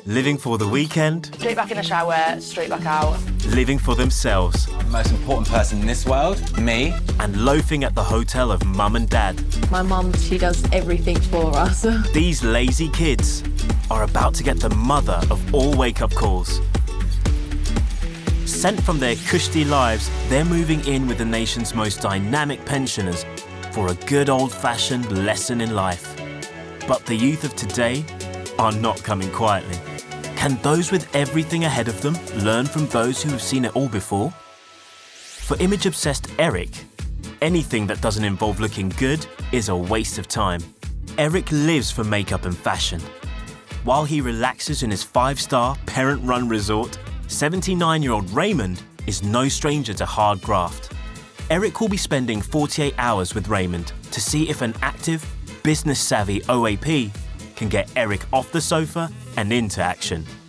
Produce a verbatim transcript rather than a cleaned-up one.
Living for the weekend. Straight back in the shower, straight back out. Living for themselves. The most important person in this world, me. And loafing at the hotel of mum and dad. My mum, she does everything for us. These lazy kids are about to get the mother of all wake-up calls. Sent from their cushy lives, they're moving in with the nation's most dynamic pensioners for a good old-fashioned lesson in life. But the youth of today are not coming quietly. Can those with everything ahead of them learn from those who have seen it all before? For image-obsessed Eric, anything that doesn't involve looking good is a waste of time. Eric lives for makeup and fashion. While he relaxes in his five-star, parent-run resort, seventy-nine-year-old Raymond is no stranger to hard graft. Eric will be spending forty-eight hours with Raymond to see if an active, business-savvy O A P can get Eric off the sofa and into action.